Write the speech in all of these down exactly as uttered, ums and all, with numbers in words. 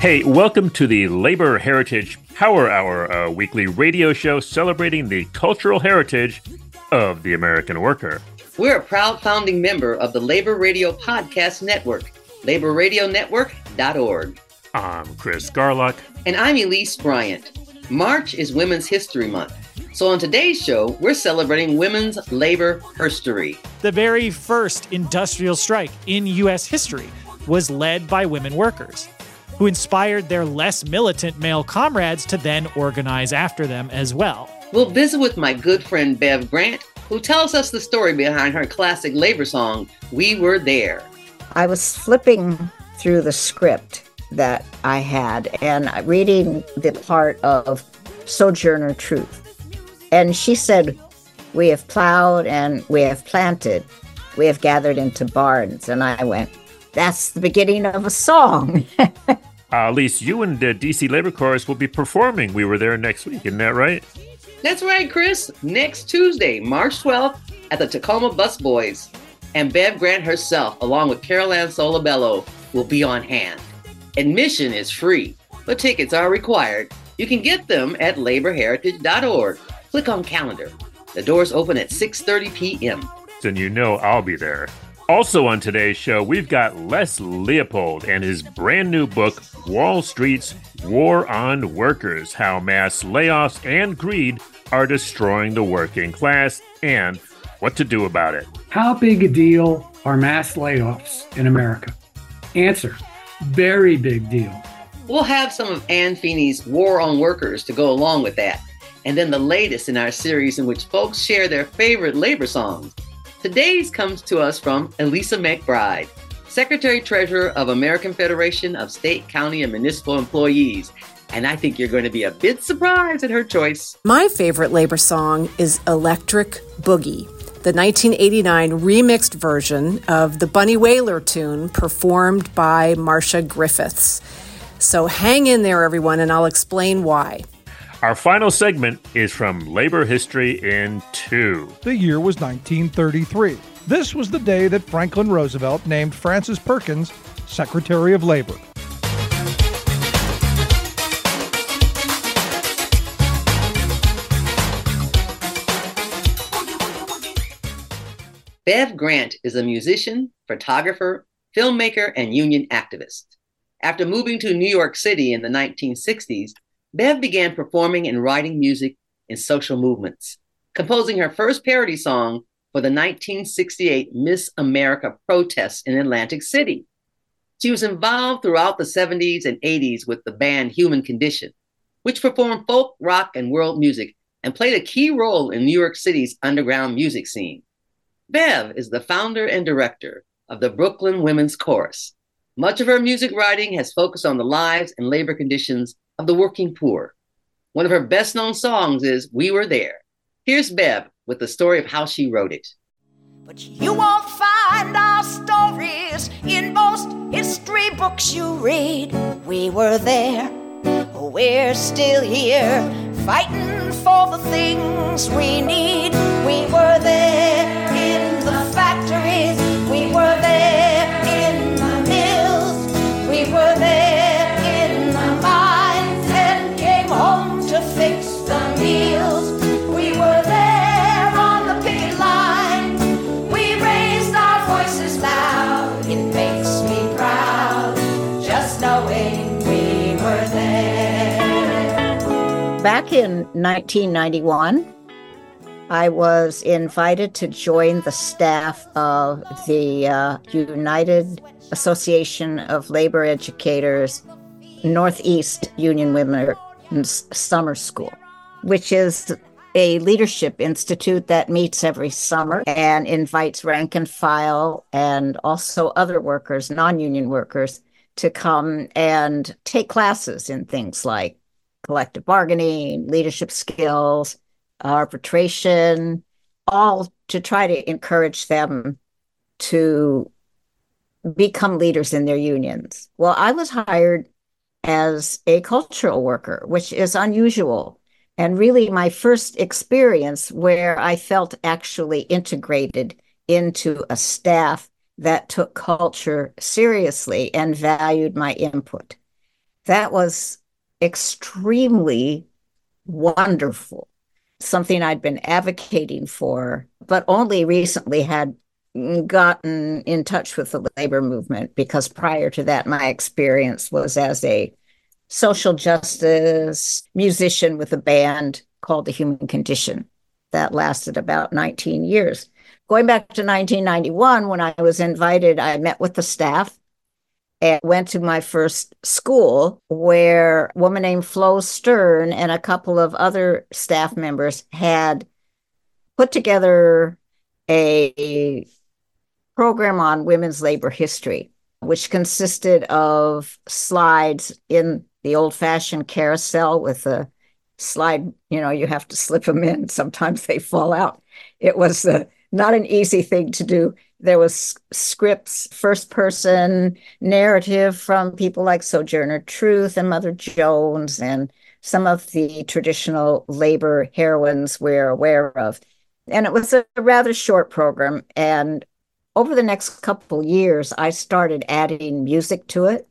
Hey, welcome to the Labor Heritage Power Hour, a weekly radio show celebrating the cultural heritage of the American worker. We're a proud founding member of the Labor Radio Podcast Network, labor radio network dot org. I'm Chris Garlock. And I'm Elise Bryant. March is Women's History Month. So on today's show, we're celebrating women's labor history. The very first industrial strike in U S history was led by women workers, who inspired their less militant male comrades to then organize after them as well. We'll visit with my good friend Bev Grant, who tells us the story behind her classic labor song, We Were There. I was flipping through the script that I had and reading the part of Sojourner Truth. And she said, we have plowed and we have planted, we have gathered into barns. And I went, that's the beginning of a song. Uh, Elise, you and the D C Labor Chorus will be performing We Were There next week, isn't that right? That's right, Chris. Next Tuesday, March twelfth, at the Tacoma Busboys. And Bev Grant herself, along with Carol Ann Solabello, will be on hand. Admission is free, but tickets are required. You can get them at labor heritage dot org. Click on calendar. The doors open at six thirty p.m. Then you know I'll be there. Also on today's show, we've got Les Leopold and his brand new book, Wall Street's War on Workers, How Mass Layoffs and Greed Are Destroying the Working Class, and what to do about it. How big a deal are mass layoffs in America? Answer, very big deal. We'll have some of Ann Feeney's War on Workers to go along with that, and then the latest in our series in which folks share their favorite labor songs. Today's comes to us from Elisa McBride, Secretary-Treasurer of American Federation of State, County, and Municipal Employees. And I think you're going to be a bit surprised at her choice. My favorite labor song is Electric Boogie, the nineteen eighty-nine remixed version of the Bunny Wailer tune performed by Marcia Griffiths. So hang in there, everyone, and I'll explain why. Our final segment is from Labor History in Two. The year was nineteen thirty-three. This was the day that Franklin Roosevelt named Frances Perkins Secretary of Labor. Bev Grant is a musician, photographer, filmmaker, and union activist. After moving to New York City in the nineteen sixties, Bev began performing and writing music in social movements, composing her first parody song for the nineteen sixty-eight Miss America protests in Atlantic City. She was involved throughout the seventies and eighties with the band Human Condition, which performed folk, rock, and world music and played a key role in New York City's underground music scene. Bev is the founder and director of the Brooklyn Women's Chorus. Much of her music writing has focused on the lives and labor conditions of the working poor. One of her best-known songs is We Were There. Here's Bev with the story of how she wrote it. But you won't find our stories in most history books you read. We were there, we're still here, fighting for the things we need. We were there in the factories, we were there in the mills, we were there in the mines and came home to fix the meals. We were there on the picket line, we raised our voices loud. It makes me proud just knowing we were there. Back in nineteen ninety-one, I was invited to join the staff of the uh, United Association of Labor Educators Northeast Union Women's Summer School, which is a leadership institute that meets every summer and invites rank and file and also other workers, non-union workers, to come and take classes in things like collective bargaining, leadership skills, arbitration, all to try to encourage them to become leaders in their unions. Well, I was hired as a cultural worker, which is unusual, and really my first experience where I felt actually integrated into a staff that took culture seriously and valued my input. that was extremely wonderful, something I'd been advocating for, but only recently had gotten in touch with the labor movement, because prior to that, my experience was as a social justice musician with a band called The Human Condition that lasted about nineteen years. Going back to nineteen ninety-one, when I was invited, I met with the staff and went to my first school, where a woman named Flo Stern and a couple of other staff members had put together a program on women's labor history, which consisted of slides in the old-fashioned carousel with a slide, you know, you have to slip them in. Sometimes they fall out. It was uh, not an easy thing to do. There was scripts, first-person narrative from people like Sojourner Truth and Mother Jones and some of the traditional labor heroines we're aware of. And it was a rather short program. And over the next couple years, I started adding music to it.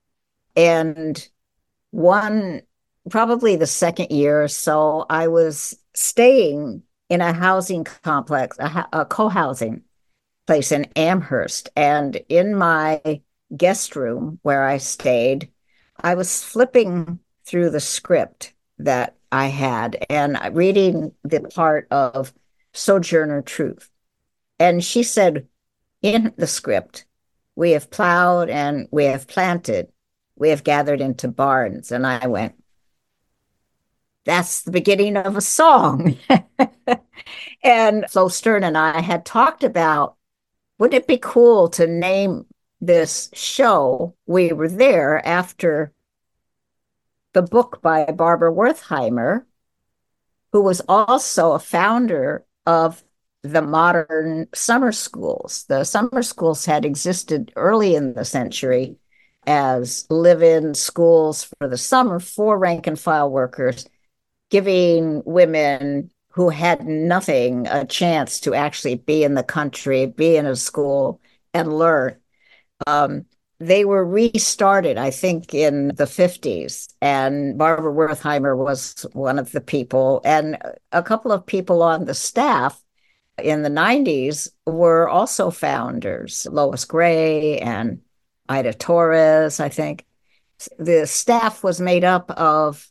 And one, probably the second year or so, I was staying in a housing complex, a, a co-housing place in Amherst. And in my guest room where I stayed, I was flipping through the script that I had and reading the part of Sojourner Truth. And she said, in the script, we have plowed and we have planted, we have gathered into barns. And I went, that's the beginning of a song. And Flo Stern and I had talked about, wouldn't it be cool to name this show We Were There after the book by Barbara Wertheimer, who was also a founder of the modern summer schools. The summer schools had existed early in the century as live-in schools for the summer for rank-and-file workers, giving women who had nothing a chance to actually be in the country, be in a school, and learn. Um, they were restarted, I think, in the fifties, and Barbara Wertheimer was one of the people, and a couple of people on the staff in the nineties were also founders, Lois Gray and Ida Torres, I think. The staff was made up of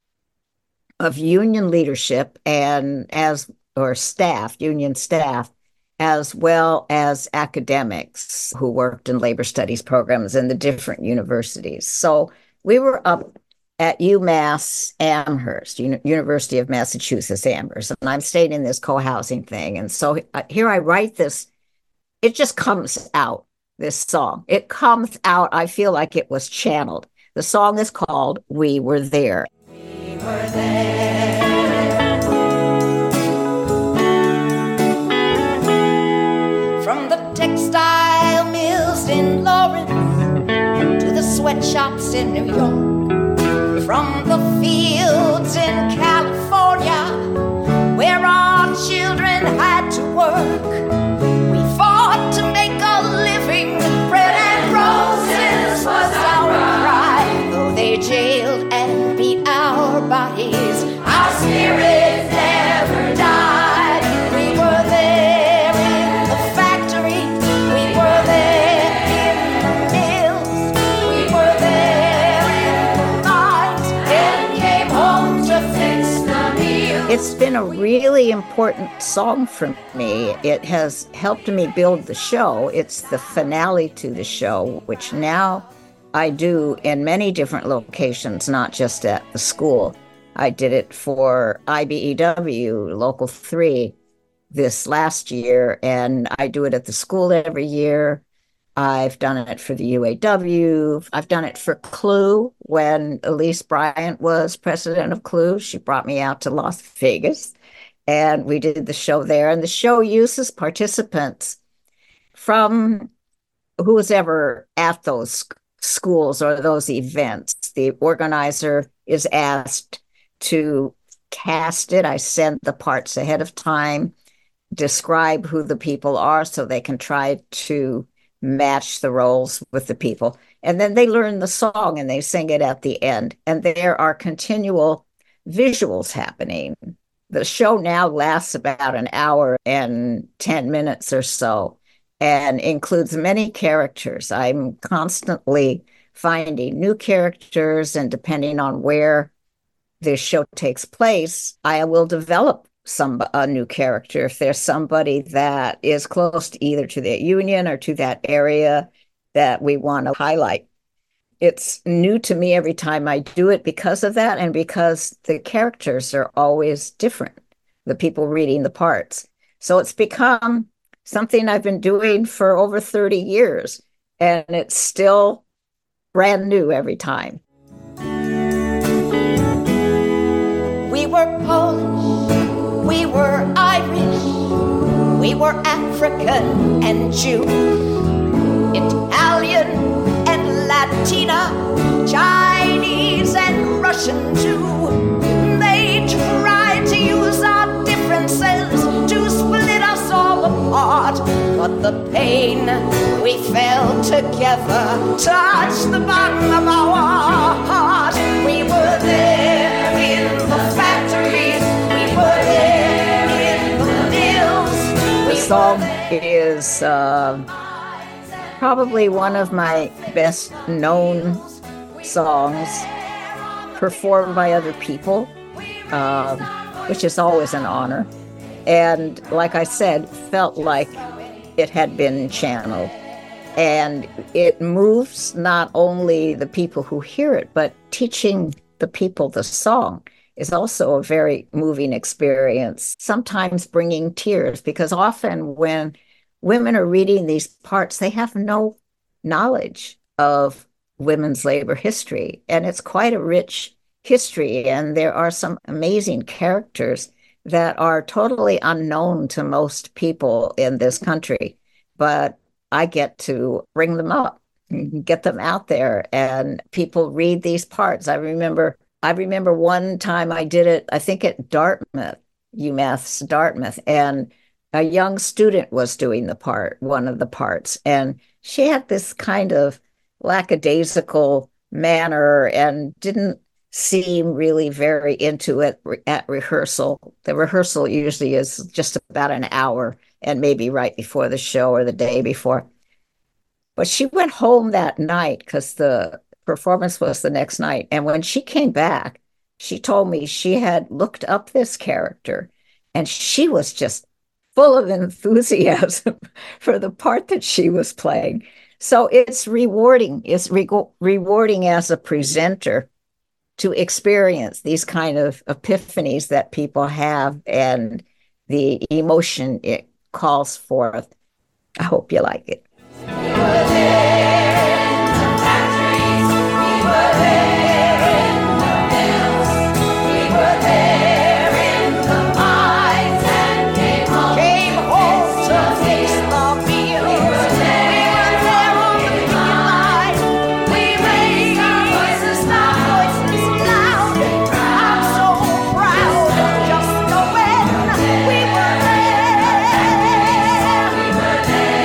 of union leadership and as, or staff, union staff, as well as academics who worked in labor studies programs in the different universities. So we were up at UMass Amherst, Uni- University of Massachusetts Amherst, and I'm staying in this co-housing thing. And so uh, here I write this, it just comes out, this song. It comes out, I feel like it was channeled. The song is called We Were There. We were there. From the textile mills in Lawrence to the sweatshops in New York, from the fields in California where our children had to work, we fought to make a living. Bread and roses was our cry. Though they jailed and beat our bodies, our spirit never died. We were there in the factory, we were there in the mills, we were there in the mines, and came home to fix the meals. It's been a really important song for me. It has helped me build the show. It's the finale to the show, which now I do in many different locations, not just at the school. I did it for I B E W, Local three, this last year, and I do it at the school every year. I've done it for the U A W. I've done it for Clue. When Elise Bryant was president of Clue, she brought me out to Las Vegas, and we did the show there. And the show uses participants from who was ever at those schools or those events. The organizer is asked to cast it. I send the parts ahead of time, describe who the people are so they can try to match the roles with the people. And then they learn the song and they sing it at the end. And there are continual visuals happening. The show now lasts about an hour and ten minutes or so and includes many characters. I'm constantly finding new characters, and depending on where this show takes place, I will develop some a new character. If there's somebody that is close to either to the Union or to that area that we want to highlight. It's new to me every time I do it because of that, and because the characters are always different, the people reading the parts. So it's become something I've been doing for over thirty years, and it's still brand new every time. We were Polish, we were Irish, we were African and Jew, Italian and Latina, Chinese and Russian too. They tried to use our differences to split us all apart, but the pain we felt together touched the bottom of our heart. We were there in the factories, we were there in the mills. The song is uh, probably one of my best known songs performed by other people, um, which is always an honor. And like I said, felt like it had been channeled. And it moves not only the people who hear it, but teaching the people the song is also a very moving experience, sometimes bringing tears, because often when women are reading these parts, they have no knowledge of women's labor history. And it's quite a rich history. And there are some amazing characters that are totally unknown to most people in this country. But I get to bring them up, get them out there, and people read these parts. I remember I remember one time I did it, I think at Dartmouth, UMass's Dartmouth, and a young student was doing the part, one of the parts, and she had this kind of lackadaisical manner and didn't seem really very into it at rehearsal. The rehearsal usually is just about an hour, and maybe right before the show or the day before. But she went home that night because the performance was the next night. And when she came back, she told me she had looked up this character and she was just full of enthusiasm for the part that she was playing. So it's rewarding. It's re- rewarding as a presenter to experience these kind of epiphanies that people have and the emotion it calls forth. I hope you like it. We were there in the factories, we were there in the mills, we were there in the mines and came home, came home to taste the meals. We were there, we were there on the picket line. We raised our voices, our voices loud. I'm so proud of just knowing we were there. We were there.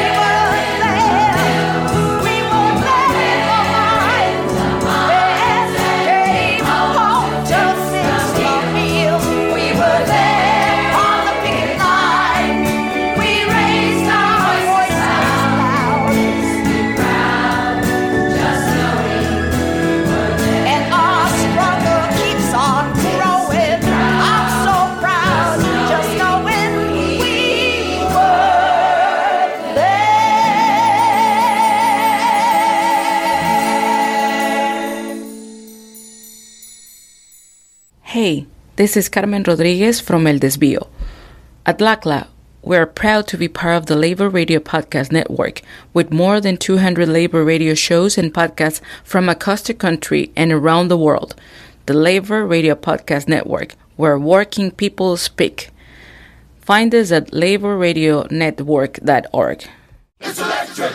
Hey, this is Carmen Rodriguez from El Desvío. At LACLA, we are proud to be part of the Labor Radio Podcast Network, with more than two hundred labor radio shows and podcasts from across the country and around the world. The Labor Radio Podcast Network, where working people speak. Find us at labor radio network dot org. It's electric!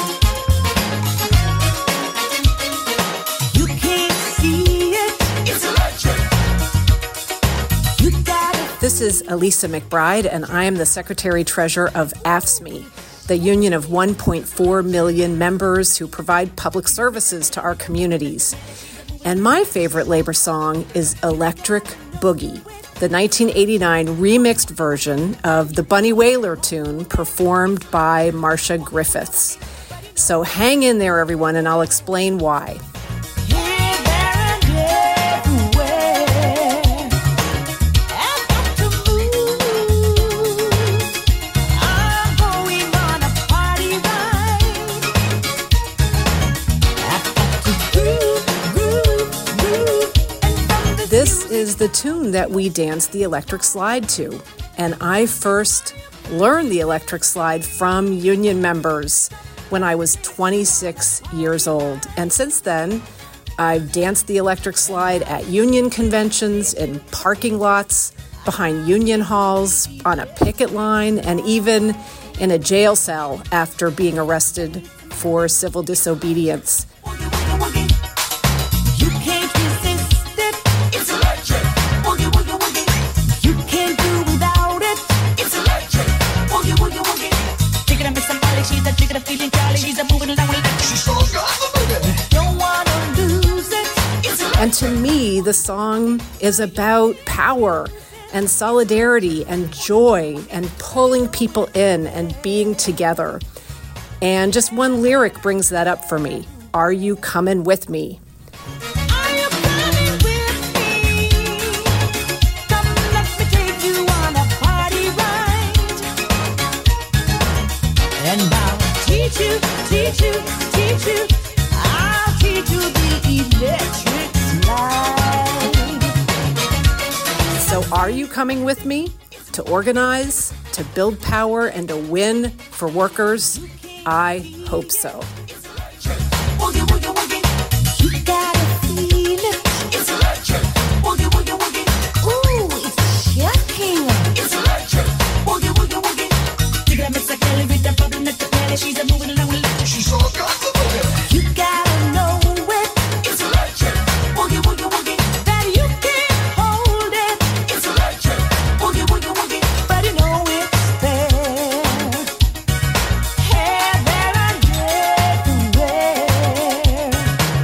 It's is Elisa McBride, and I am the Secretary-Treasurer of AFSCME, the union of one point four million members who provide public services to our communities. And my favorite labor song is Electric Boogie, the nineteen eighty-nine remixed version of the Bunny Wailer tune performed by Marcia Griffiths. So hang in there, everyone, and I'll explain why. This is the tune that we dance the electric slide to. And I first learned the electric slide from union members when I was twenty-six years old. And since then, I've danced the electric slide at union conventions, in parking lots, behind union halls, on a picket line, and even in a jail cell after being arrested for civil disobedience. And to me, the song is about power and solidarity and joy and pulling people in and being together. And just one lyric brings that up for me. Are you coming with me? Teach you, teach you, teach you. I'll teach you the electric slide. So are you coming with me to organize, to build power, and to win for workers? I hope so. You gotta feel it. It's electric. Boogie, boogie, boogie. Ooh, it's shocking. It's electric. Boogie, boogie, boogie. Take it up, Mister Kelly, with the problem at the belly. She's a moving along electric. She's all got the boogie. You gotta know it. It's electric. Boogie, boogie, boogie. That you can't hold it. It's electric. Boogie, boogie, boogie. But you know it's there. Hey, there and everywhere.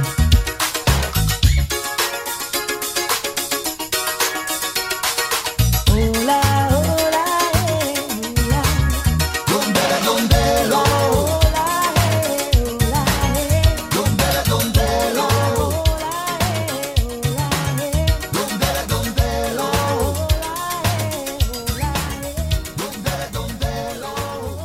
Hola, hola, hey, hola. Donde, donde, lo. Hola, hey, hola, hey. Donde, donde, lo. Hola, hey, hola, hey. Donde, donde, lo. Hola, hey, hola, hey. Donde, donde, lo.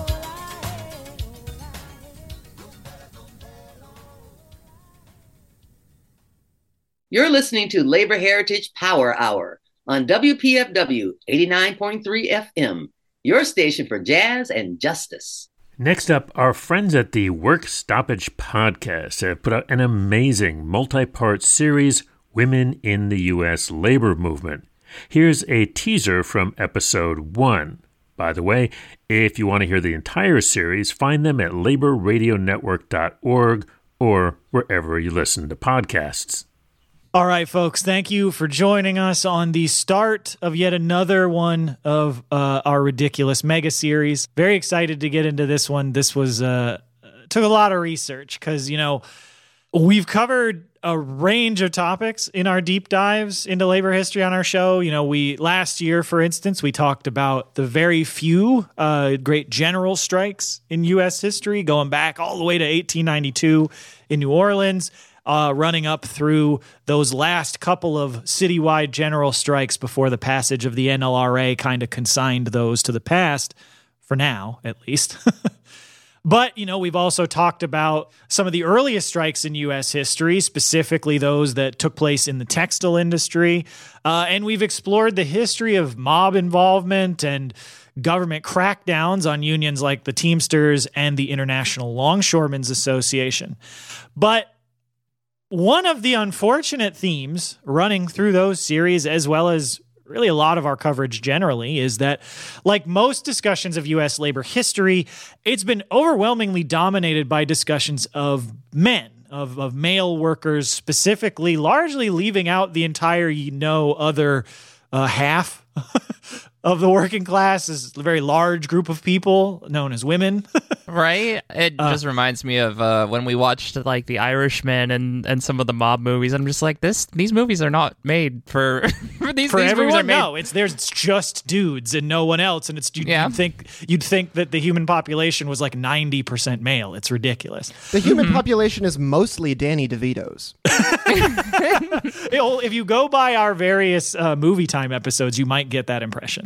You're listening to Labor Heritage Power Hour on W P F W eighty-nine point three F M, your station for jazz and justice. Next up, our friends at the Work Stoppage Podcast have put out an amazing multi-part series, Women in the U S Labor Movement. Here's a teaser from episode one. By the way, if you want to hear the entire series, find them at labor radio network dot org or wherever you listen to podcasts. All right, folks, thank you for joining us on the start of yet another one of uh, our ridiculous mega series. Very excited to get into this one. This was uh, took a lot of research because, you know, we've covered a range of topics in our deep dives into labor history on our show. You know, we last year, for instance, we talked about the very few uh, great general strikes in U S history, going back all the way to eighteen ninety-two in New Orleans. Uh, running up through those last couple of citywide general strikes before the passage of the N L R A kind of consigned those to the past, for now, at least. But, you know, we've also talked about some of the earliest strikes in U S history, specifically those that took place in the textile industry. Uh, and we've explored the history of mob involvement and government crackdowns on unions like the Teamsters and the International Longshoremen's Association. But one of the unfortunate themes running through those series, as well as really a lot of our coverage generally, is that, like most discussions of U S labor history, it's been overwhelmingly dominated by discussions of men, of, of male workers specifically, largely leaving out the entire, you know, other uh, half of the working class is a very large group of people known as women. Right? It uh, just reminds me of uh, when we watched like The Irishman and, and some of the mob movies. I'm just like, this. These movies are not made for, for these. For these everyone, movies are made- no. It's there's it's just dudes and no one else, and it's you'd, yeah. you'd think you'd think that the human population was like ninety percent male. It's ridiculous. The human mm-hmm. population is mostly Danny DeVito's. If you go by our various uh, movie time episodes, you might get that impression.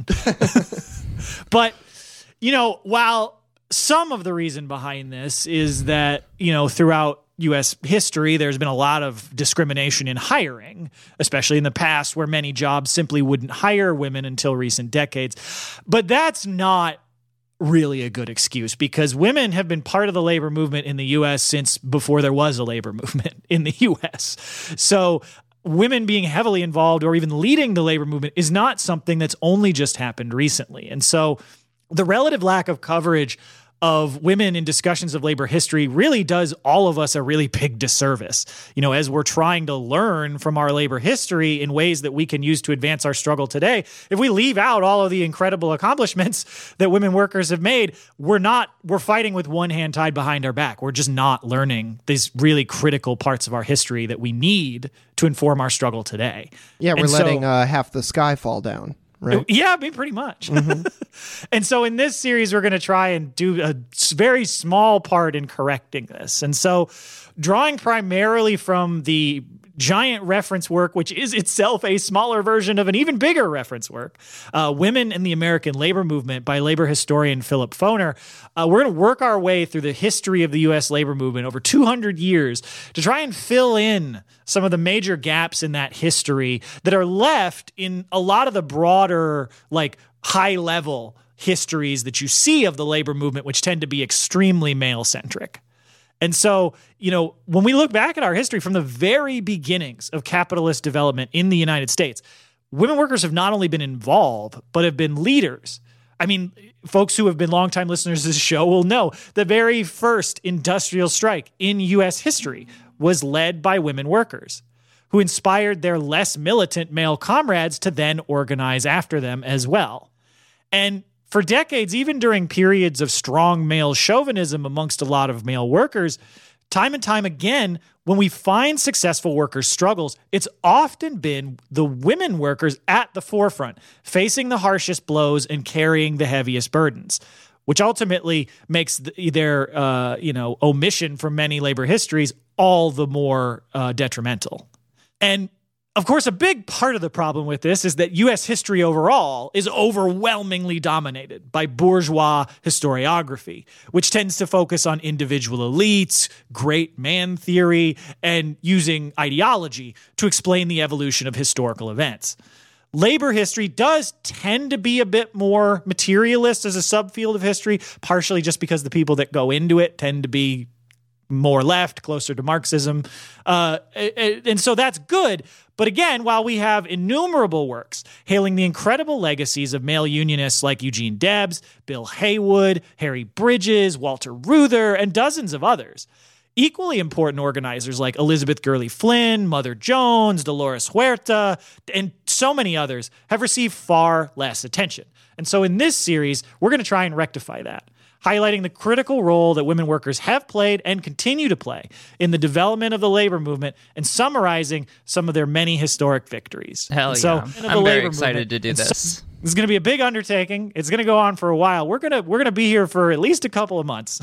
But, you know, while some of the reason behind this is that, you know, throughout U S history, there's been a lot of discrimination in hiring, especially in the past where many jobs simply wouldn't hire women until recent decades. But that's not really a good excuse because women have been part of the labor movement in the U S since before there was a labor movement in the U S. So women being heavily involved or even leading the labor movement is not something that's only just happened recently. And so the relative lack of coverage of women in discussions of labor history really does all of us a really big disservice. You know, as we're trying to learn from our labor history in ways that we can use to advance our struggle today, if we leave out all of the incredible accomplishments that women workers have made, we're not, we're fighting with one hand tied behind our back. We're just not learning these really critical parts of our history that we need to inform our struggle today. Yeah, we're and letting so, uh, half the sky fall down. Right. Yeah, I mean, pretty much. Mm-hmm. And so in this series, we're going to try and do a very small part in correcting this. And so drawing primarily from the giant reference work, which is itself a smaller version of an even bigger reference work, uh, Women in the American Labor Movement by labor historian Philip Foner. Uh, we're going to work our way through the history of the U S labor movement over two hundred years to try and fill in some of the major gaps in that history that are left in a lot of the broader, like high-level histories that you see of the labor movement, which tend to be extremely male-centric. And so, you know, when we look back at our history from the very beginnings of capitalist development in the United States, women workers have not only been involved, but have been leaders. I mean, folks who have been longtime listeners to this show will know the very first industrial strike in U S history was led by women workers who inspired their less militant male comrades to then organize after them as well. And for decades, even during periods of strong male chauvinism amongst a lot of male workers, time and time again, when we find successful workers' struggles, it's often been the women workers at the forefront, facing the harshest blows and carrying the heaviest burdens, which ultimately makes their uh, you know, omission from many labor histories all the more uh, detrimental. And of course, a big part of the problem with this is that U S history overall is overwhelmingly dominated by bourgeois historiography, which tends to focus on individual elites, great man theory, and using ideology to explain the evolution of historical events. Labor history does tend to be a bit more materialist as a subfield of history, partially just because the people that go into it tend to be more left, closer to Marxism. Uh, and so that's good. But again, while we have innumerable works hailing the incredible legacies of male unionists like Eugene Debs, Bill Haywood, Harry Bridges, Walter Reuther, and dozens of others, equally important organizers like Elizabeth Gurley Flynn, Mother Jones, Dolores Huerta, and so many others have received far less attention. And so in this series, we're going to try and rectify that, highlighting the critical role that women workers have played and continue to play in the development of the labor movement and summarizing some of their many historic victories. Hell so, yeah. I'm very excited to do this. So, this is going to be a big undertaking. It's going to go on for a while. We're going to we're going to be here for at least a couple of months.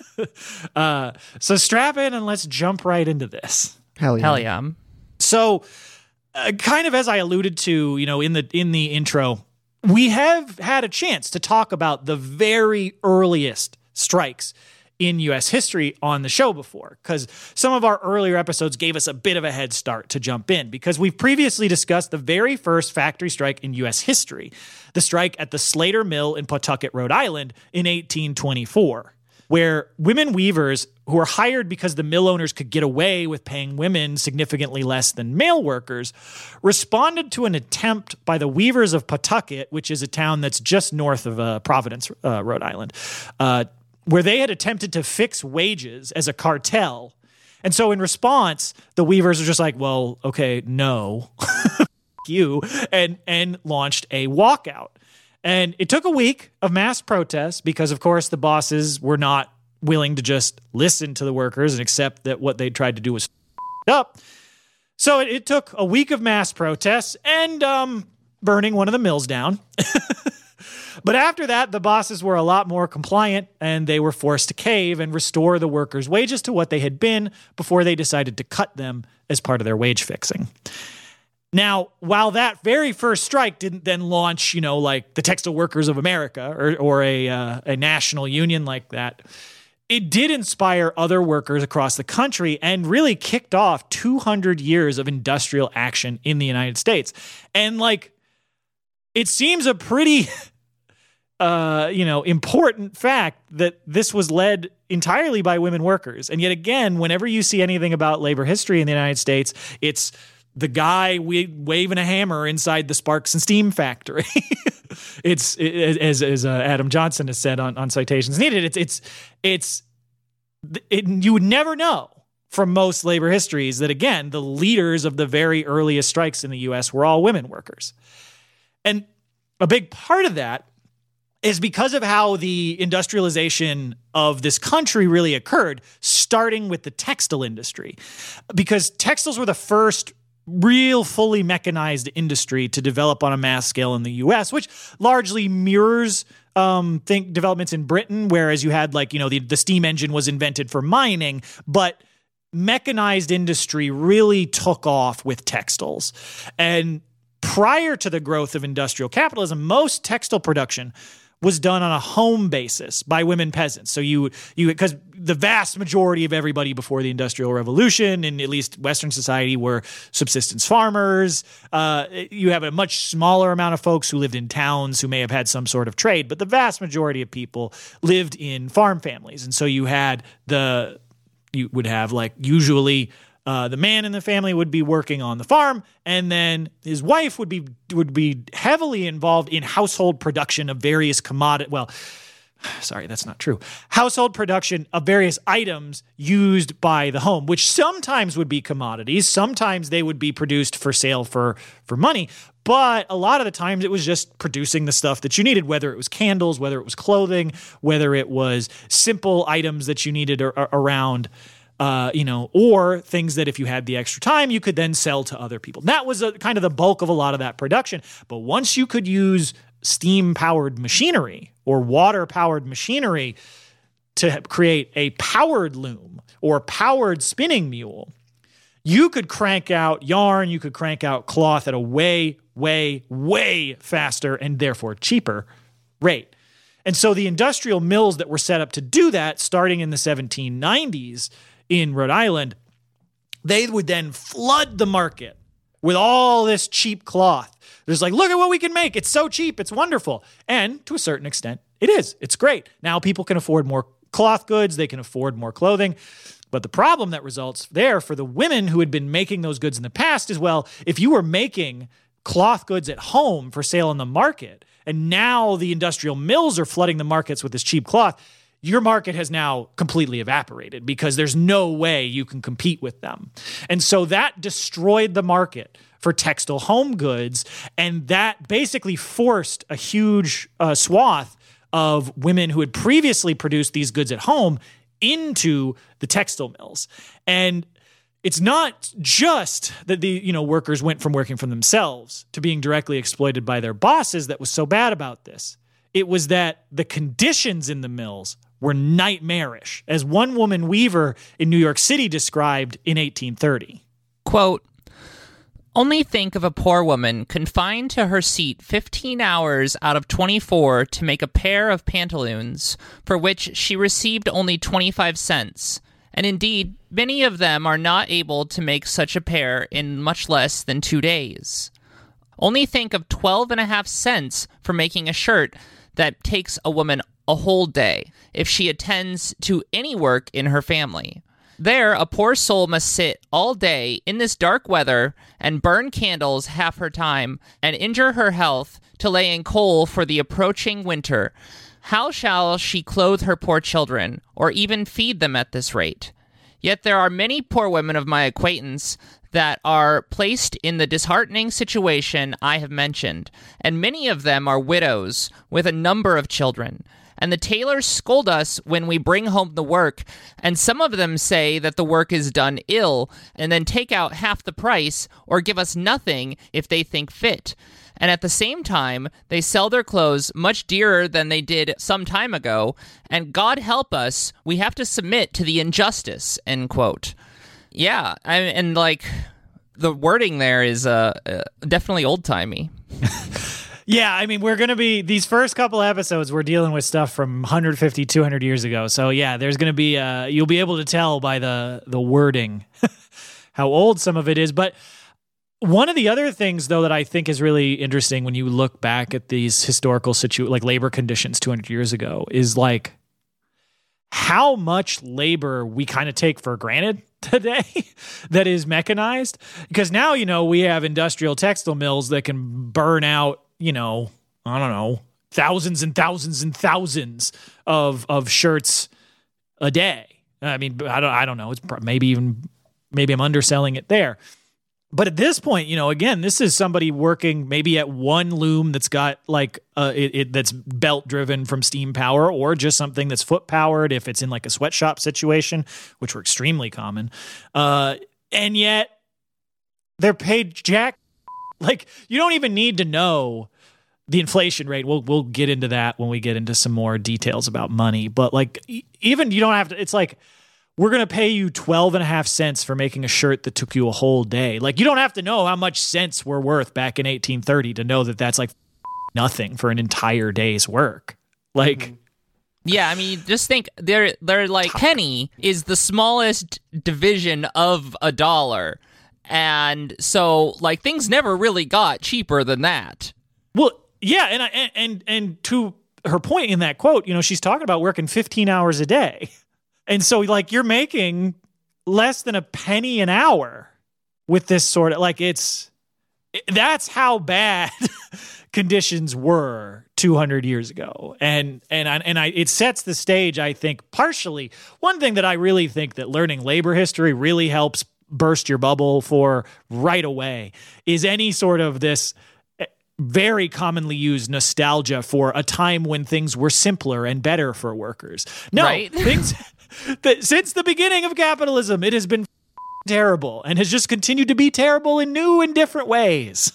uh, so strap in and let's jump right into this. Hell yeah. Hell yeah. So uh, kind of as I alluded to, you know, in the in the intro, we have had a chance to talk about the very earliest strikes in U S history on the show before, because some of our earlier episodes gave us a bit of a head start to jump in, because we've previously discussed the very first factory strike in U S history, the strike at the Slater Mill in Pawtucket, Rhode Island in eighteen twenty-four, where women weavers who were hired because the mill owners could get away with paying women significantly less than male workers responded to an attempt by the weavers of Pawtucket, which is a town that's just north of uh, Providence, uh, Rhode Island, uh, where they had attempted to fix wages as a cartel. And so in response, the weavers are just like, well, okay, no, you, and, and launched a walkout. And it took a week of mass protests because, of course, the bosses were not willing to just listen to the workers and accept that what they tried to do was up. So it, it took a week of mass protests and um, burning one of the mills down. But after that, the bosses were a lot more compliant and they were forced to cave and restore the workers' wages to what they had been before they decided to cut them as part of their wage fixing. Now, while that very first strike didn't then launch, you know, like the Textile Workers of America or, or a, uh, a national union like that, it did inspire other workers across the country and really kicked off two hundred years of industrial action in the United States. And like, it seems a pretty, uh, you know, important fact that this was led entirely by women workers. And yet again, whenever you see anything about labor history in the United States, it's the guy waving a hammer inside the Sparks and Steam factory. It's it, as as uh, Adam Johnson has said on, on Citations Needed. It's it's it's it, you would never know from most labor histories that again the leaders of the very earliest strikes in the U S were all women workers, and a big part of that is because of how the industrialization of this country really occurred, starting with the textile industry, because textiles were the first real fully mechanized industry to develop on a mass scale in the U S, which largely mirrors um, think developments in Britain, whereas you had like, you know, the, the steam engine was invented for mining, but mechanized industry really took off with textiles. And prior to the growth of industrial capitalism, most textile production was done on a home basis by women peasants. So you, you, because the vast majority of everybody before the Industrial Revolution, in at least Western society, were subsistence farmers. Uh, you have a much smaller amount of folks who lived in towns who may have had some sort of trade, but the vast majority of people lived in farm families. And so you had the, you would have like usually Uh, the man in the family would be working on the farm, and then his wife would be would be heavily involved in household production of various commodity. Well, sorry, that's not true. Household production of various items used by the home, which sometimes would be commodities. Sometimes they would be produced for sale for for money. But a lot of the times it was just producing the stuff that you needed, whether it was candles, whether it was clothing, whether it was simple items that you needed ar- ar- around. Uh, you know, or things that if you had the extra time, you could then sell to other people. That was a, kind of the bulk of a lot of that production. But once you could use steam-powered machinery or water-powered machinery to create a powered loom or powered spinning mule, you could crank out yarn, you could crank out cloth at a way, way, way faster and therefore cheaper rate. And so the industrial mills that were set up to do that, starting in the seventeen nineties, in Rhode Island, they would then flood the market with all this cheap cloth. There's like, look at what we can make. It's so cheap. It's wonderful. And to a certain extent, it is. It's great. Now people can afford more cloth goods. They can afford more clothing. But the problem that results there for the women who had been making those goods in the past is, well, if you were making cloth goods at home for sale in the market, and now the industrial mills are flooding the markets with this cheap cloth, your market has now completely evaporated because there's no way you can compete with them. And so that destroyed the market for textile home goods, and that basically forced a huge uh, swath of women who had previously produced these goods at home into the textile mills. And it's not just that the, you know, workers went from working for themselves to being directly exploited by their bosses that was so bad about this. It was that the conditions in the mills were nightmarish, as one woman weaver in New York City described in eighteen thirty. Quote, "Only think of a poor woman confined to her seat fifteen hours out of twenty-four to make a pair of pantaloons for which she received only twenty-five cents. And indeed, many of them are not able to make such a pair in much less than two days. Only think of twelve and a half cents for making a shirt that takes a woman a whole day if she attends to any work in her family. There, a poor soul must sit all day in this dark weather and burn candles half her time and injure her health to lay in coal for the approaching winter. How shall she clothe her poor children, or even feed them at this rate? Yet there are many poor women of my acquaintance that are placed in the disheartening situation I have mentioned, and many of them are widows with a number of children. And the tailors scold us when we bring home the work, and some of them say that the work is done ill, and then take out half the price or give us nothing if they think fit. And at the same time, they sell their clothes much dearer than they did some time ago, and God help us, we have to submit to the injustice, end quote. Yeah, I, and like, the wording there is uh, uh, definitely old-timey. Yeah, I mean, we're going to be, these first couple episodes, we're dealing with stuff from one hundred fifty, two hundred years ago. So yeah, there's going to be, uh, you'll be able to tell by the, the wording how old some of it is. But one of the other things, though, that I think is really interesting when you look back at these historical situ like labor conditions two hundred years ago is like how much labor we kind of take for granted today that is mechanized. Because now, you know, we have industrial textile mills that can burn out, you know, I don't know, thousands and thousands and thousands of of shirts a day. I mean, I don't, I don't know. It's maybe even, maybe I'm underselling it there. But at this point, you know, again, this is somebody working maybe at one loom that's got like uh, it, it that's belt driven from steam power, or just something that's foot powered if it's in like a sweatshop situation, which were extremely common. Uh, and yet they're paid jack. Like, you don't even need to know the inflation rate. We'll we'll get into that when we get into some more details about money. But like, even you don't have to. It's like, we're going to pay you twelve and a half cents for making a shirt that took you a whole day. Like, you don't have to know how much cents were worth back in eighteen thirty to know that that's like nothing for an entire day's work. Like, yeah, I mean, just think they're they're like penny is the smallest division of a dollar. And so like things never really got cheaper than that. Well, yeah, and I, and and and to her point in that quote, you know, she's talking about working fifteen hours a day. And so, like, you're making less than a penny an hour with this sort of, like, it's, that's how bad conditions were two hundred years ago. And, and, I, and I, it sets the stage, I think, partially. One thing that I really think that learning labor history really helps burst your bubble for right away is any sort of this very commonly used nostalgia for a time when things were simpler and better for workers. No, right? things... That since the beginning of capitalism, it has been terrible and has just continued to be terrible in new and different ways.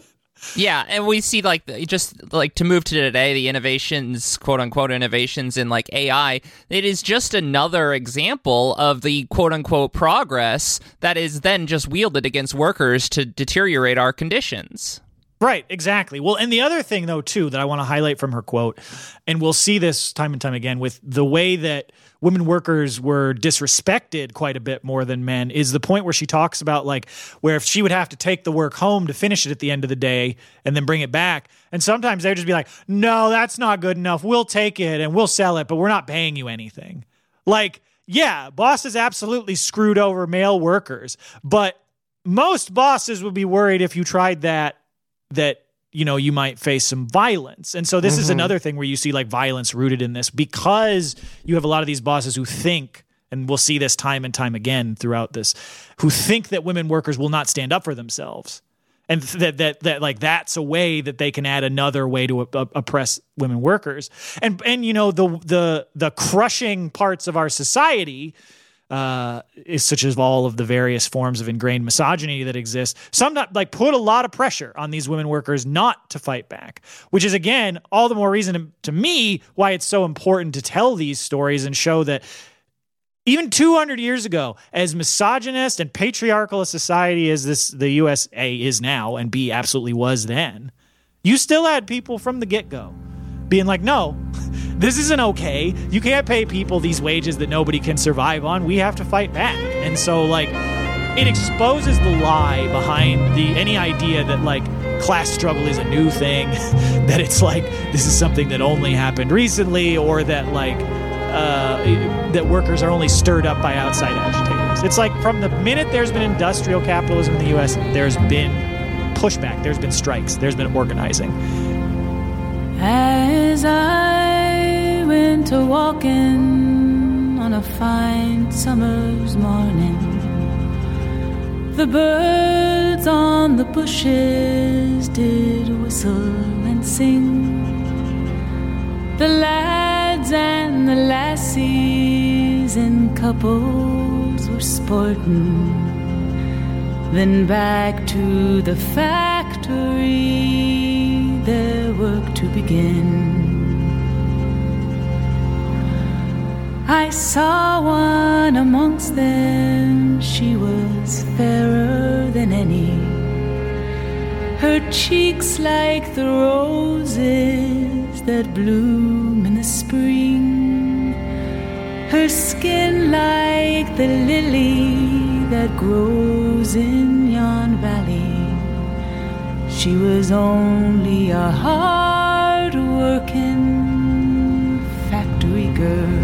Yeah, and we see like the, just like to move to today, the innovations, quote unquote innovations in like A I. It is just another example of the quote unquote progress that is then just wielded against workers to deteriorate our conditions. Right, exactly. Well, and the other thing, though, too, that I want to highlight from her quote, and we'll see this time and time again with the way that women workers were disrespected quite a bit more than men, is the point where she talks about, like, where if she would have to take the work home to finish it at the end of the day and then bring it back, and sometimes they'd just be like, no, that's not good enough. We'll take it and we'll sell it, but we're not paying you anything. Like, yeah, bosses absolutely screwed over male workers, but most bosses would be worried if you tried that that, you know, you might face some violence. And so this mm-hmm. is another thing where you see like violence rooted in this, because you have a lot of these bosses who think, and we'll see this time and time again throughout this, who think that women workers will not stand up for themselves. And that, that, that like, that's a way that they can add another way to uh, oppress women workers. And, and, you know, the, the, the crushing parts of our society, uh, is such as all of the various forms of ingrained misogyny that exist, sometimes like put a lot of pressure on these women workers not to fight back, which is, again, all the more reason to, to me why it's so important to tell these stories and show that even two hundred years ago, as misogynist and patriarchal a society as this, the U S A is now, and B absolutely was then, you still had people from the get-go being like, no, this isn't okay. You can't pay people these wages that nobody can survive on. We have to fight back. And so, like, it exposes the lie behind the any idea that, like, class struggle is a new thing, that it's like this is something that only happened recently, or that, like, uh, that workers are only stirred up by outside agitators. It's like from the minute there's been industrial capitalism in the U S, there's been pushback, there's been strikes, there's been organizing. As I went a walking on a fine summer's morning, The birds on the bushes did whistle and sing. The lads and the lassies in couples were sporting. Then back to the factory, their work to begin. I saw one amongst them, she was fairer than any. Her cheeks like the roses that bloom in the spring. Her skin like the lily that grows in yon valley. She was only a hard-working factory girl.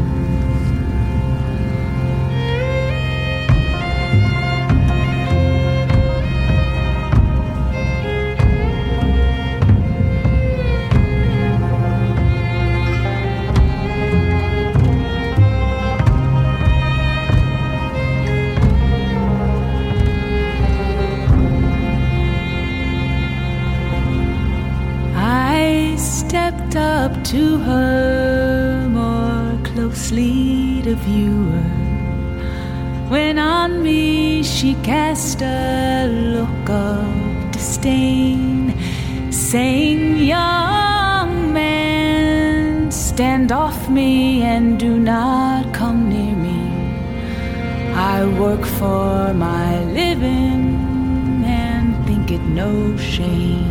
Stepped up to her more closely to view her, when on me she cast a look of disdain, saying, "Young man, stand off me and do not come near me. I work for my living and think it no shame."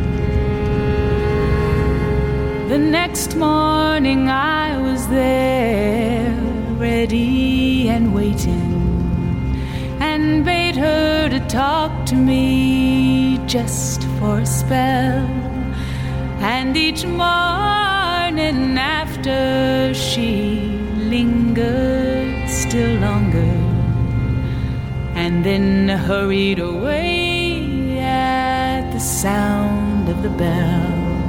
The next morning I was there, ready and waiting, and bade her to talk to me just for a spell. And each morning after she lingered still longer, and then hurried away at the sound of the bell.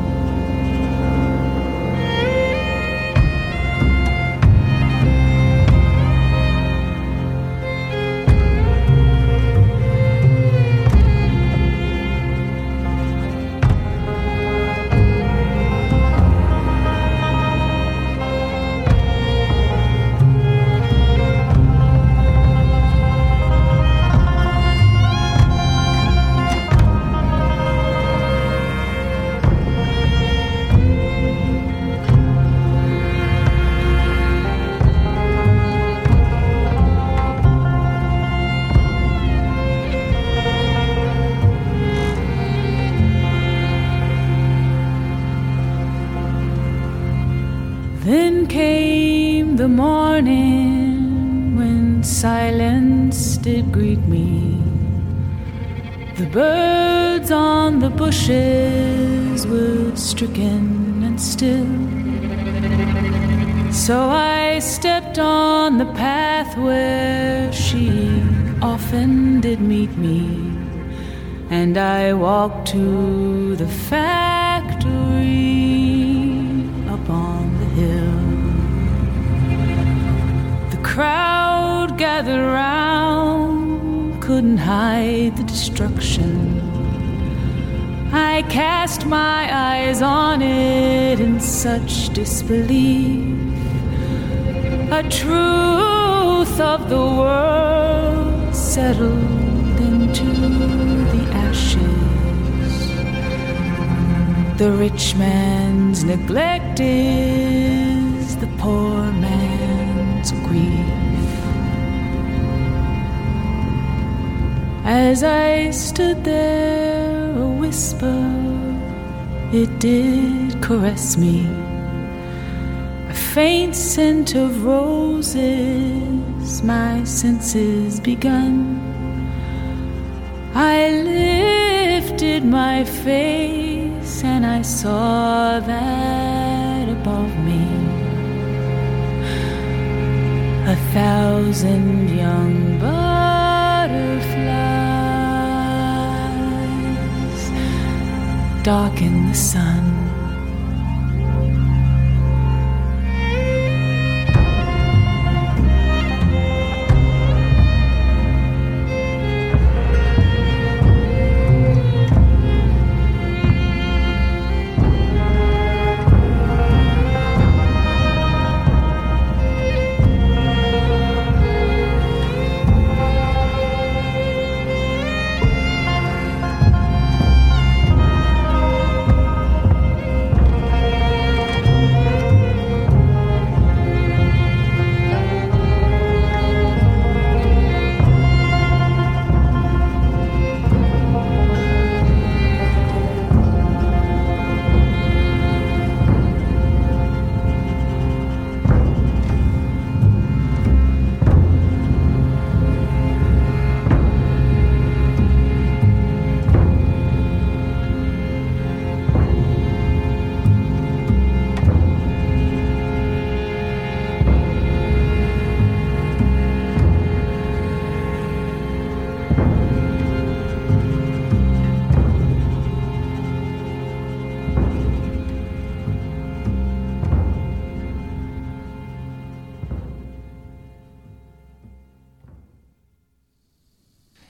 Then came the morning when silence did greet me. The birds on the bushes were stricken and still. So I stepped on the path where she often did meet me, and I walked to the factory up on the hill. The crowd gathered round, couldn't hide the destruction. I cast my eyes on it in such disbelief. A truth of the world settled into the ashes. The rich man's neglect is the poor man's grief. As I stood there, a whisper, it did caress me. A faint scent of roses, my senses begun. I lifted my face and I saw that above me a thousand young butterflies dark in the sun.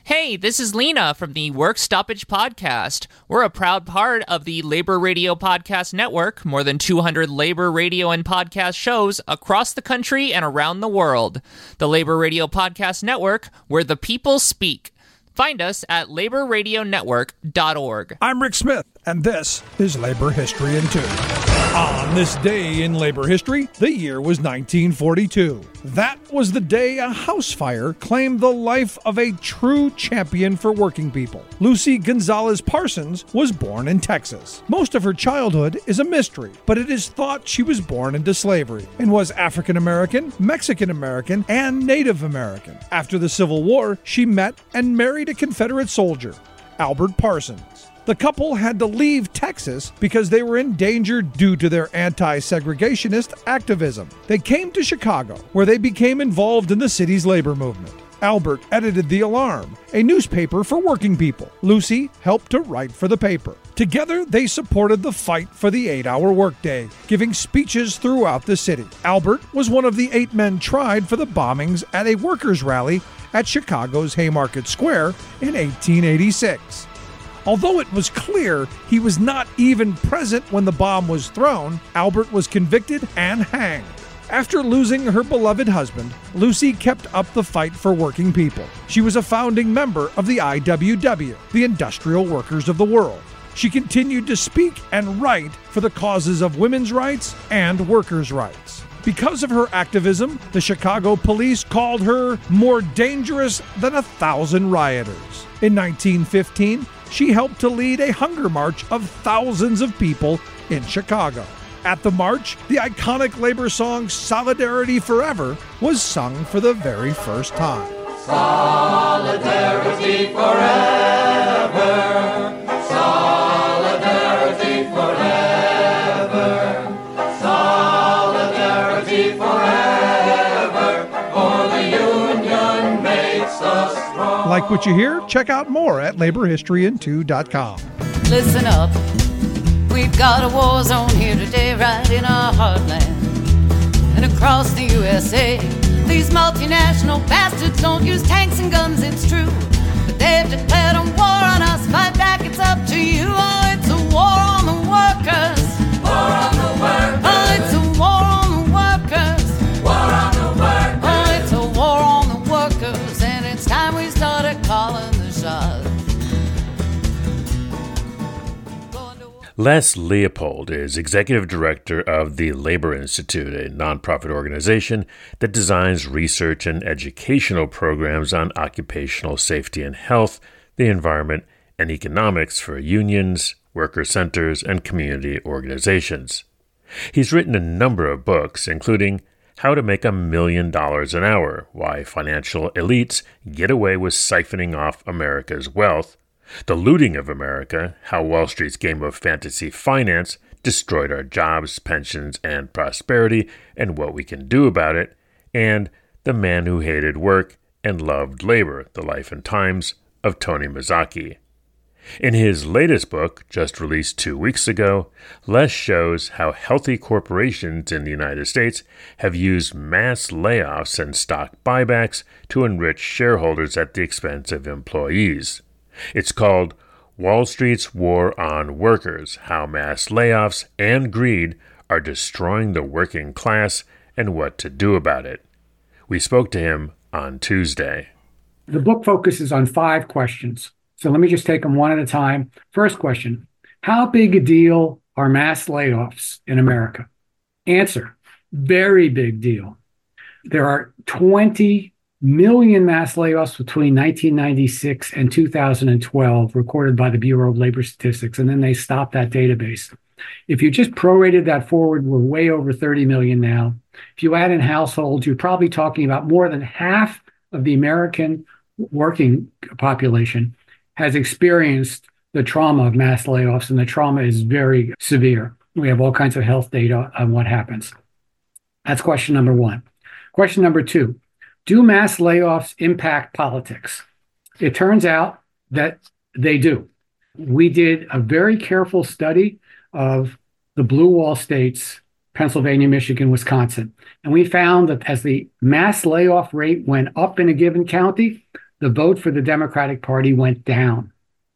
Hey, this is Lena from the Work Stoppage Podcast. We're a proud part of the Labor Radio Podcast Network, more than two hundred labor radio and podcast shows across the country and around the world. The Labor Radio Podcast Network, where the people speak. Find us at labor radio network dot org. I'm Rick Smith, and this is Labor History in Two. On this day in labor history, the year was nineteen forty-two. That was the day a house fire claimed the life of a true champion for working people. Lucy Gonzalez Parsons was born in Texas. Most of her childhood is a mystery, but it is thought she was born into slavery and was African American, Mexican American, and Native American. After the Civil War, she met and married a Confederate soldier, Albert Parsons. The couple had to leave Texas because they were in danger due to their anti-segregationist activism. They came to Chicago, where they became involved in the city's labor movement. Albert edited The Alarm, a newspaper for working people. Lucy helped to write for the paper. Together, they supported the fight for the eight-hour workday, giving speeches throughout the city. Albert was one of the eight men tried for the bombings at a workers' rally at Chicago's Haymarket Square in eighteen eighty-six. Although it was clear he was not even present when the bomb was thrown, Albert was convicted and hanged. After losing her beloved husband, Lucy kept up the fight for working people. She was a founding member of the I W W, the Industrial Workers of the World. She continued to speak and write for the causes of women's rights and workers' rights. Because of her activism, the Chicago police called her more dangerous than a thousand rioters. In nineteen fifteen, she helped to lead a hunger march of thousands of people in Chicago. At the march, the iconic labor song Solidarity Forever was sung for the very first time. Solidarity forever, solidarity forever, solidarity forever, for the union makes us strong. Like what you hear? Check out more at labor history in two dot com. Listen up, we've got a war zone here today, right in our heartland and across the U S A. These multinational bastards don't use tanks and guns, it's true, but they've declared a war on us. Fight back, it's up to you. Oh, it's a war on the workers. War on the workers. Oh, it's a war on the workers. War on the workers. Oh, it's a war on the workers, and it's time we started calling the shots. Les Leopold is executive director of the Labor Institute, a nonprofit organization that designs research and educational programs on occupational safety and health, the environment, and economics for unions, worker centers, and community organizations. He's written a number of books, including How to Make a Million Dollars an Hour, Why Financial Elites Get Away with Siphoning Off America's Wealth, The Looting of America, How Wall Street's Game of Fantasy Finance Destroyed Our Jobs, Pensions, and Prosperity, and What We Can Do About It, and The Man Who Hated Work and Loved Labor, The Life and Times of Tony Mazzocchi. In his latest book, just released two weeks ago, Les shows how healthy corporations in the United States have used mass layoffs and stock buybacks to enrich shareholders at the expense of employees. It's called Wall Street's War on Workers, How Mass Layoffs and Greed Are Destroying the Working Class and What to Do About It. We spoke to him on Tuesday. The book focuses on five questions. So let me just take them one at a time. First question, how big a deal are mass layoffs in America? Answer, very big deal. There are twenty million mass layoffs between nineteen ninety-six and two thousand twelve recorded by the Bureau of Labor Statistics, and then they stopped that database. If you just prorated that forward, we're way over thirty million now. If you add in households, you're probably talking about more than half of the American working population has experienced the trauma of mass layoffs, and the trauma is very severe. We have all kinds of health data on what happens. That's question number one. Question number two, do mass layoffs impact politics? It turns out that they do. We did a very careful study of the blue wall states, Pennsylvania, Michigan, Wisconsin, and we found that as the mass layoff rate went up in a given county, the vote for the Democratic Party went down.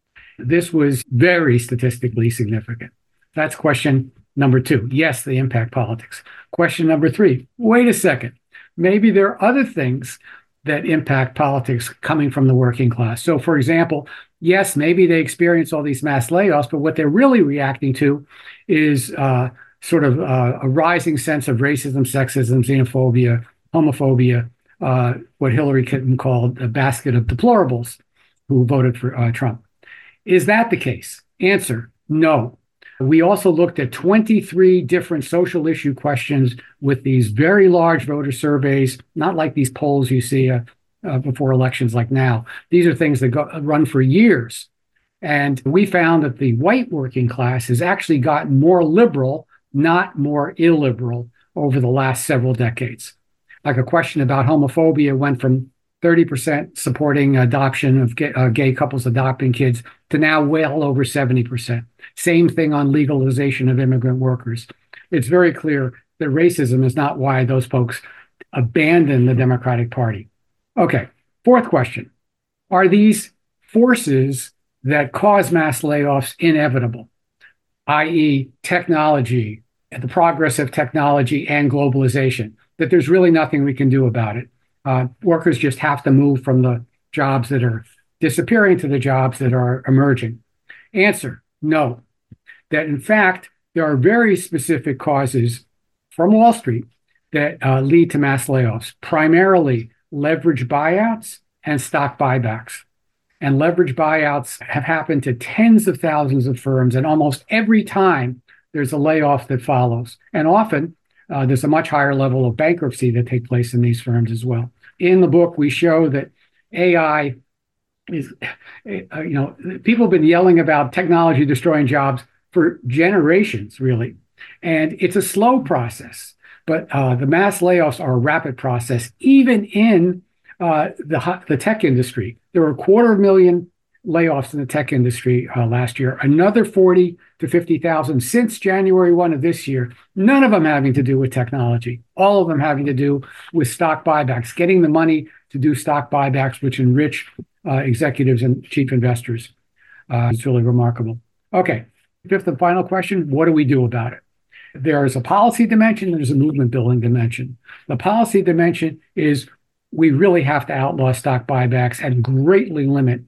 This was very statistically significant. That's question number two. Yes, they impact politics. Question number three, wait a second. Maybe there are other things that impact politics coming from the working class. So, for example, yes, maybe they experience all these mass layoffs, but what they're really reacting to is uh, sort of uh, a rising sense of racism, sexism, xenophobia, homophobia, uh, what Hillary Clinton called a basket of deplorables who voted for uh, Trump. Is that the case? Answer, no. We also looked at twenty-three different social issue questions with these very large voter surveys, not like these polls you see uh, uh, before elections like now. These are things that go, run for years. And we found that the white working class has actually gotten more liberal, not more illiberal over the last several decades. Like a question about homophobia went from thirty percent supporting adoption of gay, uh, gay couples adopting kids to now well over seventy percent. Same thing on legalization of immigrant workers. It's very clear that racism is not why those folks abandon the Democratic Party. Okay, fourth question. Are these forces that cause mass layoffs inevitable, that is technology, the progress of technology and globalization, that there's really nothing we can do about it? Uh, workers just have to move from the jobs that are disappearing to the jobs that are emerging. Answer, no. That in fact, there are very specific causes from Wall Street that uh, lead to mass layoffs, primarily leverage buyouts and stock buybacks. And leverage buyouts have happened to tens of thousands of firms, and almost every time there's a layoff that follows. And often uh, there's a much higher level of bankruptcy that take place in these firms as well. In the book, we show that A I is, uh, you know, people have been yelling about technology destroying jobs for generations, really. And it's a slow process, but uh, the mass layoffs are a rapid process, even in uh, the, the tech industry. There were a quarter of a million layoffs in the tech industry uh, last year, another forty to fifty thousand since January first of this year, none of them having to do with technology, all of them having to do with stock buybacks, getting the money to do stock buybacks, which enrich uh, executives and chief investors. Uh, it's really remarkable. Okay, fifth and final question, what do we do about it? There is a policy dimension, there's a movement building dimension. The policy dimension is we really have to outlaw stock buybacks and greatly limit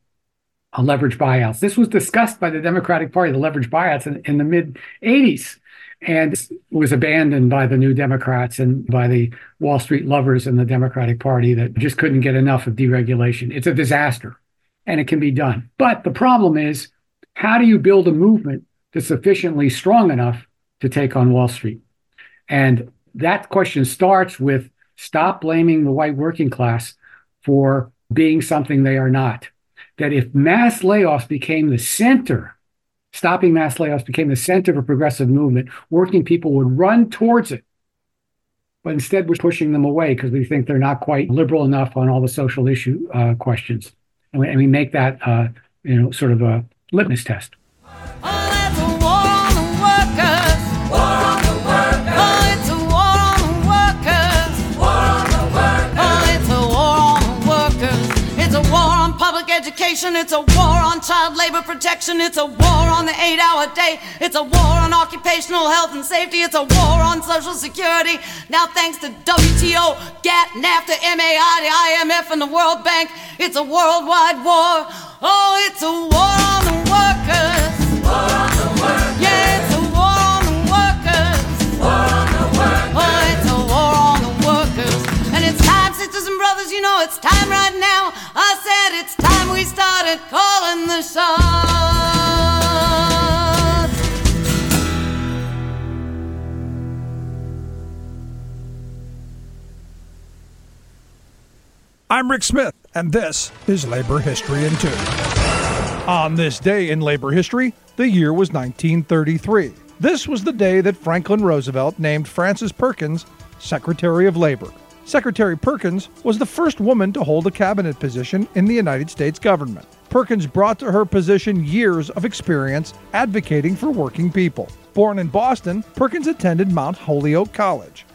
uh, leverage buyouts. This was discussed by the Democratic Party, the leverage buyouts in, in the mid eighties, and was abandoned by the New Democrats and by the Wall Street lovers in the Democratic Party that just couldn't get enough of deregulation. It's a disaster, and it can be done. But the problem is, how do you build a movement that's sufficiently strong enough to take on Wall Street? And that question starts with stop blaming the white working class for being something they are not. That if mass layoffs became the center, stopping mass layoffs became the center of a progressive movement, working people would run towards it. But instead, we're pushing them away because we think they're not quite liberal enough on all the social issue uh, questions. And we, and we make that, uh, you know, sort of a litmus test. Education, it's a war on child labor protection, it's a war on the eight-hour day, it's a war on occupational health and safety, it's a war on social security. Now thanks to W T O, GATT, NAFTA, M A I, the I M F, and the World Bank, it's a worldwide war. Oh, it's a war on the workers. War on the workers. Yeah, it's a war on the workers. War on the workers. Oh, it's a war on the workers. And it's time, sisters and brothers, you know it's time right now. I said it's time we started calling the shots. I'm Rick Smith, and this is Labor History in Two. On this day in labor history, the year was nineteen thirty-three. This was the day that Franklin Roosevelt named Frances Perkins Secretary of Labor. Secretary Perkins was the first woman to hold a cabinet position in the United States government. Perkins brought to her position years of experience advocating for working people. Born in Boston, Perkins attended Mount Holyoke College.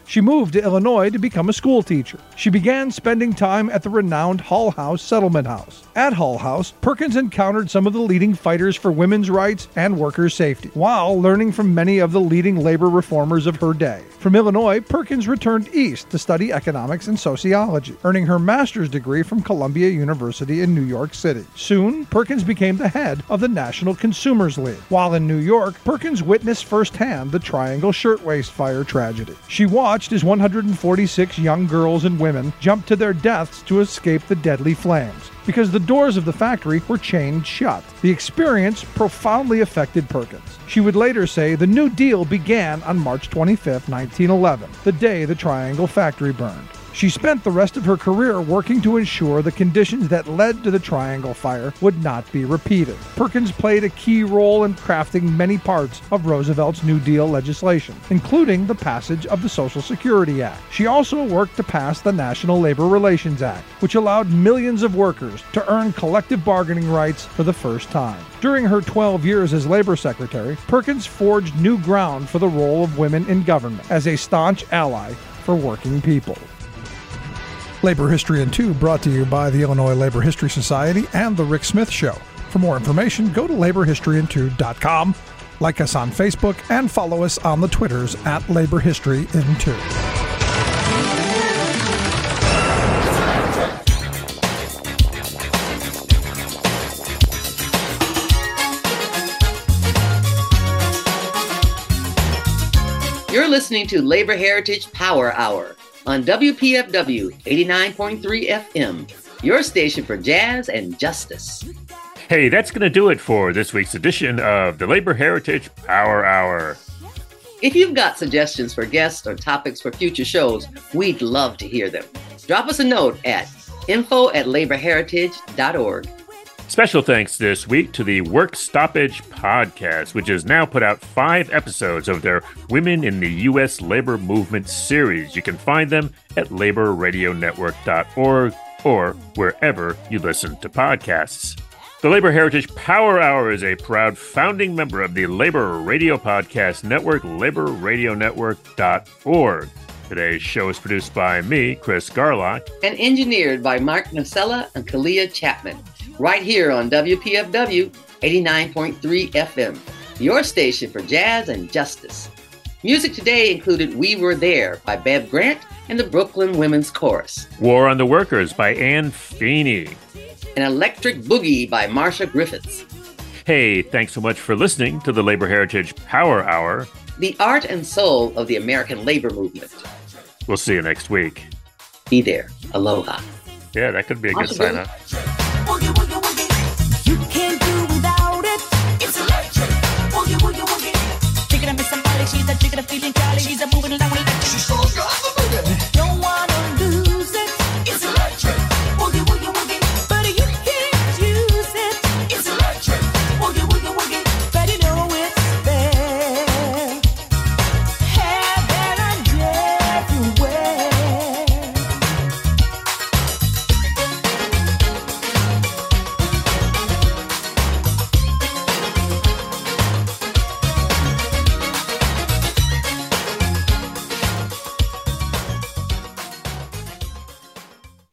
She moved to Illinois to become a school teacher. She began spending time at the renowned Hull House Settlement House. At Hull House, Perkins encountered some of the leading fighters for women's rights and workers' safety, while learning from many of the leading labor reformers of her day. From Illinois, Perkins returned east to study economics and sociology, earning her master's degree from Columbia University in New York City. Soon, Perkins became the head of the National Consumers League. While in New York, Perkins witnessed firsthand the Triangle Shirtwaist Fire tragedy. She watched as one hundred forty-six young girls and women jumped to their deaths to escape the deadly flames, because the doors of the factory were chained shut. The experience profoundly affected Perkins. She would later say the New Deal began on March twenty-fifth, nineteen eleven, the day the Triangle factory burned. She spent the rest of her career working to ensure the conditions that led to the Triangle fire would not be repeated. Perkins played a key role in crafting many parts of Roosevelt's New Deal legislation, including the passage of the Social Security Act. She also worked to pass the National Labor Relations Act, which allowed millions of workers to earn collective bargaining rights for the first time. During her twelve years as Labor Secretary, Perkins forged new ground for the role of women in government as a staunch ally for working people. Labor History in Two brought to you by the Illinois Labor History Society and The Rick Smith Show. For more information, go to labor history in two dot com, like us on Facebook, and follow us on the Twitters at Labor History in Two. You're listening to Labor Heritage Power Hour on W P F W eighty-nine point three F M, your station for jazz and justice. Hey, that's going to do it for this week's edition of the Labor Heritage Power Hour. If you've got suggestions for guests or topics for future shows, we'd love to hear them. Drop us a note at info at labor heritage dot org. Special thanks this week to the Work Stoppage Podcast, which has now put out five episodes of their Women in the U S Labor Movement series. You can find them at labor radio network dot org or wherever you listen to podcasts. The Labor Heritage Power Hour is a proud founding member of the Labor Radio Podcast Network, labor radio network dot org. Today's show is produced by me, Chris Garlock, and engineered by Mark Nocella and Kalia Chapman, right here on W P F W eighty-nine point three F M, your station for jazz and justice. Music today included We Were There by Bev Grant and the Brooklyn Women's Chorus, War on the Workers by Ann Feeney, and Electric Boogie by Marcia Griffiths. Hey, thanks so much for listening to the Labor Heritage Power Hour, the art and soul of the American labor movement. We'll see you next week. Be there. Aloha. Yeah, that could be a good sign-up.